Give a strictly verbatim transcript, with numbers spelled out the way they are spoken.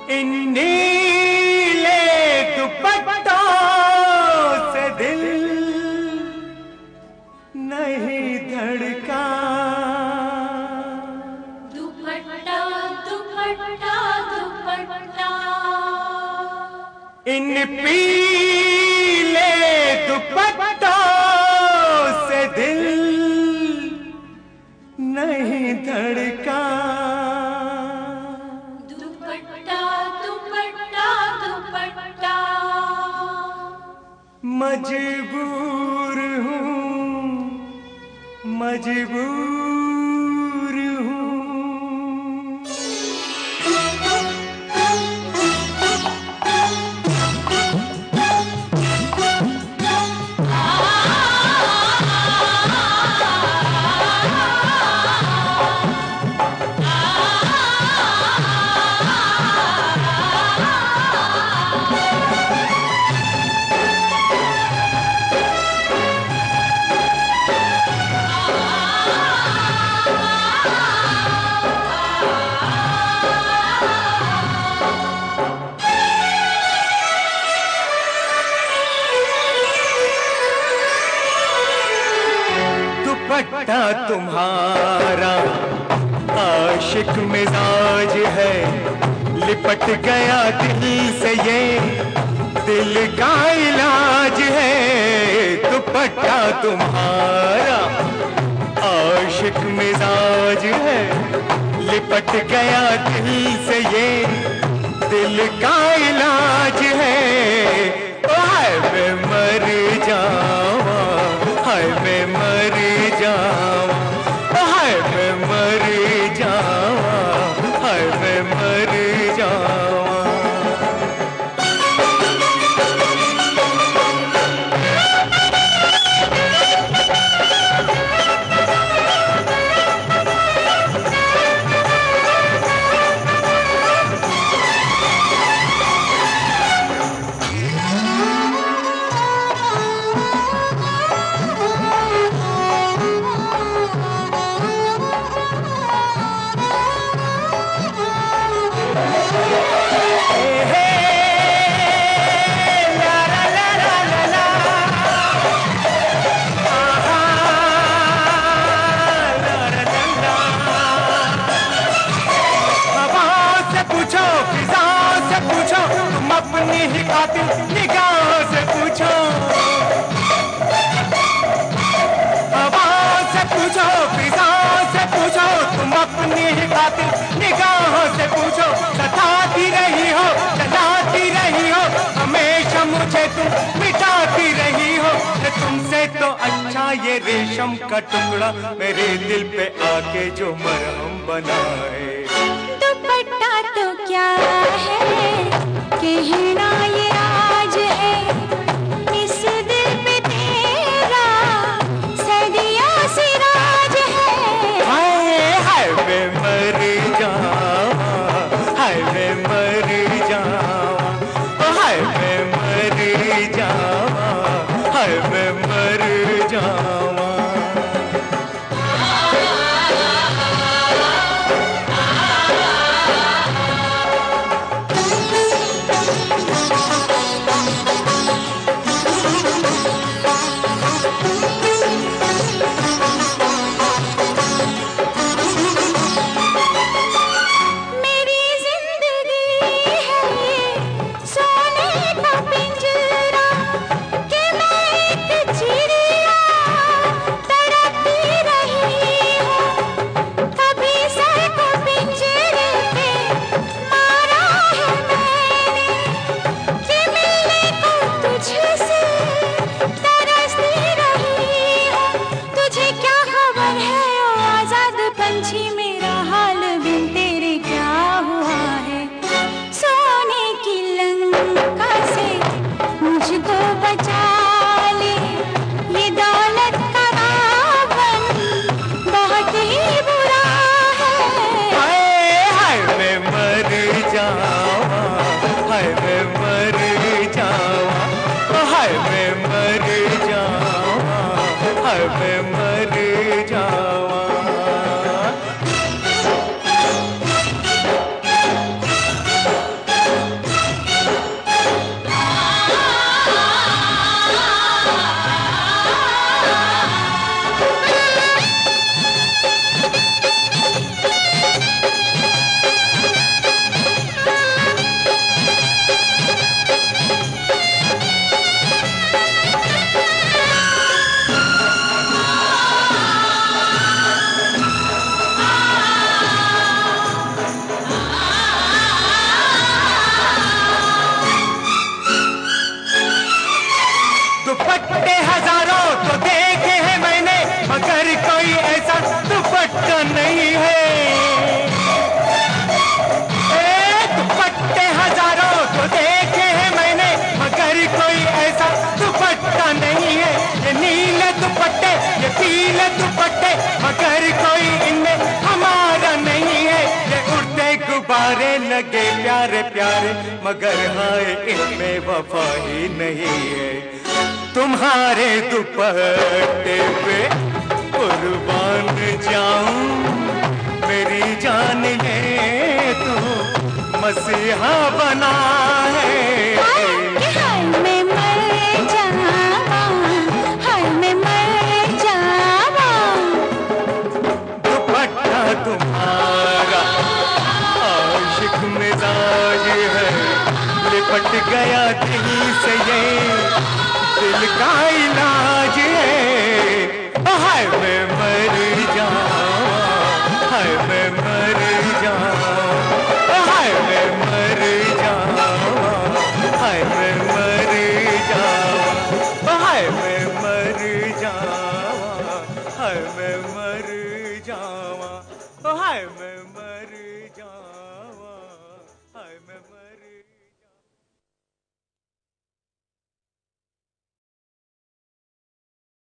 इन नीले दुपट्टों से दिल नहीं धड़का। दुपट्टा दुपट्टा दुपट्टा इन पीले दुपट्टों से दिल नहीं धड़का। दुपट्टा दुपट्टा दुपट्टा मजबूर हूँ मजबूर हूँ। दुपट्टा तुम्हारा आशिक मिजाज है, लिपट गया दिल से ये दिल का इलाज है। दुपट्टा तुम्हारा आशिक मिजाज है, लिपट गया दिल से ये दिल का इलाज है। हाय मैं मर जावा, हाय मैं मर जावा, हाय मैं मर जावा, हाय मैं मर जावा। अपनी ही कातिल निगाहों से पूछो, हवाओं से पूछो, फिजाओं से पूछो, तुम अपनी ही कातिल निगाहों से पूछो। सताती रही हो, जलाती रही हो, हमेशा मुझे तुम मिटाती रही हो। तुमसे तो अच्छा ये रेशम का टुकड़ा मेरे दिल पे आके जो मरहम बनाए। दुपट्टा तो क्या है कहना ये आज है, इस दिल पे तेरा सदियों से राज है। हाय हाय मैं मर जावा, हाय मैं मर जावा, हाय मैं मर जावा, हाय मैं मर जावा। मैं मर जावा। लगे प्यारे प्यारे, मगर हाय इनमें वफा ही नहीं है। तुम्हारे दुपट्टे पे कुर्बान जाऊं, मेरी जान ले तू मसीहा बना है। हाय मैं मर जावा, हाय मैं मर जावा। दुपट्टा तुम्हारा आशिक मिजाज है, लिपट गया दिल से ये दिल का इलाज है।